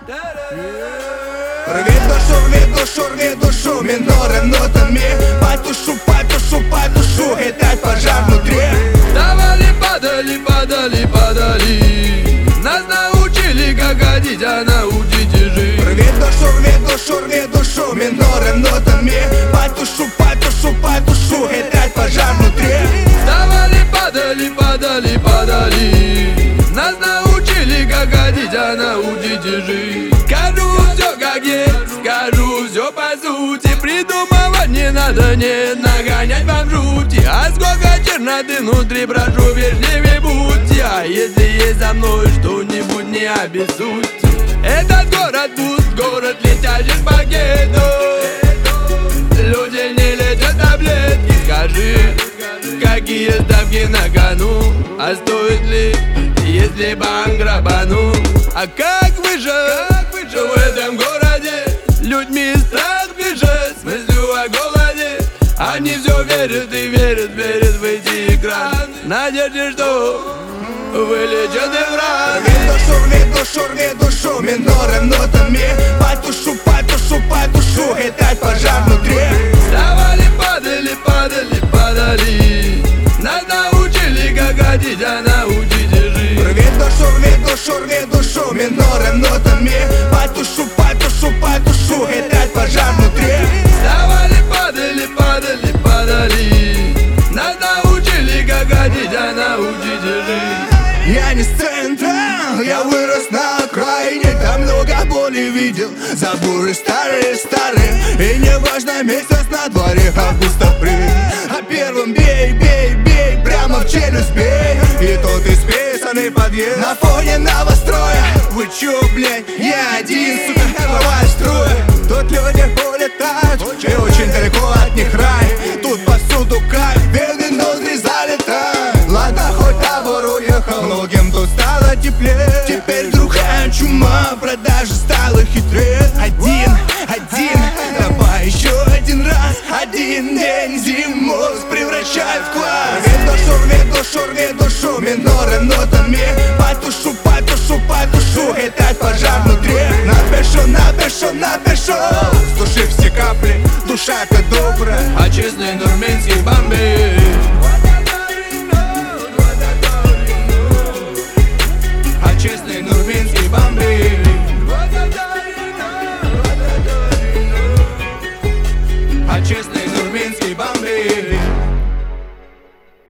Рви душу минором нотами. Потушу, гитать пожар внутри. Давали, падали. Нас научили, как ходить, а научите жить. Рви душу минором нотами. Потушу, гитать пожар внутри. Давали, падали. Нас научили, как ходить, а научите жить. Скажу все как есть, скажу все по сути. Придумывать не надо, не нагонять вам жути. А сколько черноты внутри, прошу, вежливее будьте. А если есть за мной что-нибудь, не обессудьте. Этот город пуст, город летящих пакетов. Люди не летят таблетки. Скажи, какие ставки на кону? А стоит ли, если банк грабану? А как выжить в этом городе? Людьми страх движет, с мыслью о голоде. Они все верят и верят в эти экраны. Надежде, что вылечат их раны. Рви душу минором нотами. Потушу, гитать пожар внутри. Вставали, падали. Нас научили, как ходить, а научите жить. Рви душу минором нотами. Потушу, гитать пожар внутри. Вставали, падали. Нас научили, как ходить, а научите жить. Я не с центра, я вырос на окраине. Там много боли видел, заборы старые. И не важно, месяц на дворе, август, апрель. А первым бей, прямо в челюсть бей. И тот исписанный подъезд на фоне новостроя. Вы чё, блядь, я один, сука, голова из строя. Тут люди улетают, и очень далеко от них рай. Тут повсюду кайф, бедные ноздри залетают. Ладно, хоть табор уехал, многим тут стало теплее. Теперь другая чума, продажи стала хитрее. Один, давай еще один раз. Один день зиму превращай в класс. Рви душу минором нотами. Потушу, гитать пожар внутри. Напишу, с души все капли. Душа-то добрая, а честный нурминский бомбит. а честный нурминский бомбит.